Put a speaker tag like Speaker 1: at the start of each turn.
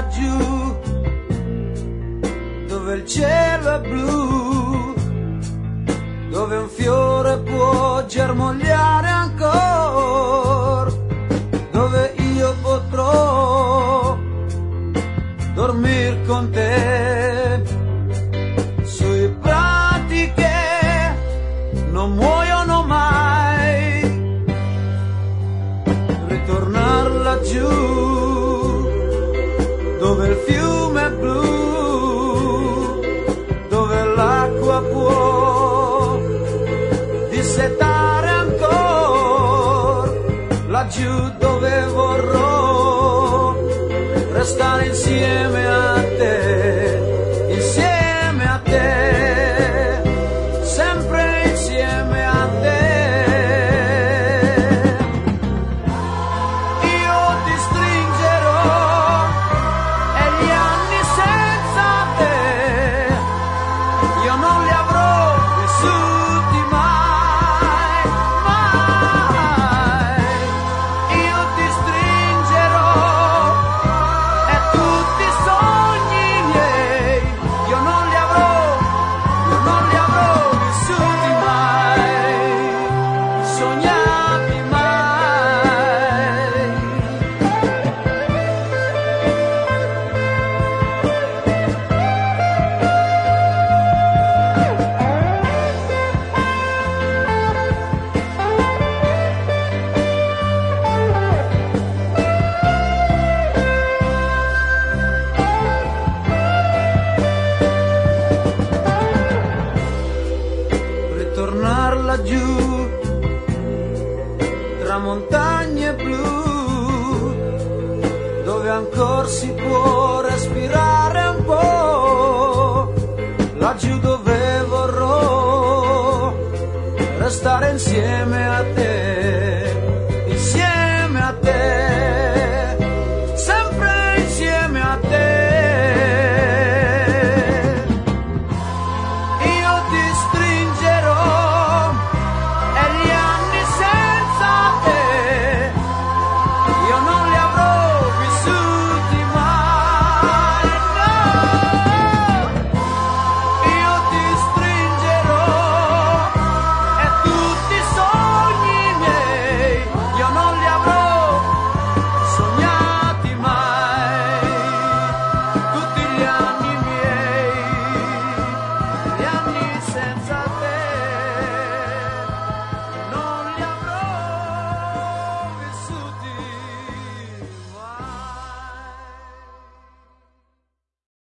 Speaker 1: laggiù, dove il cielo è blu, dove un fiore può germogliare ancora, dove io potrò dormir con te, sui prati che non muoiono mai, ritornar laggiù, dove il fiume è blu, dove l'acqua può dissetare ancora, laggiù dove vorrò restare insieme a te, insieme a te, sempre insieme a te. Io ti stringerò e gli anni senza te io non li avrò vissuti mai, mai. Io ti stringerò e tutti i sogni miei io non li avrò vissuti mai, sognati mai. Ritornar laggiù, tra montagne blu, dove ancora si può respirare un po', laggiù dove vorrò restare insieme a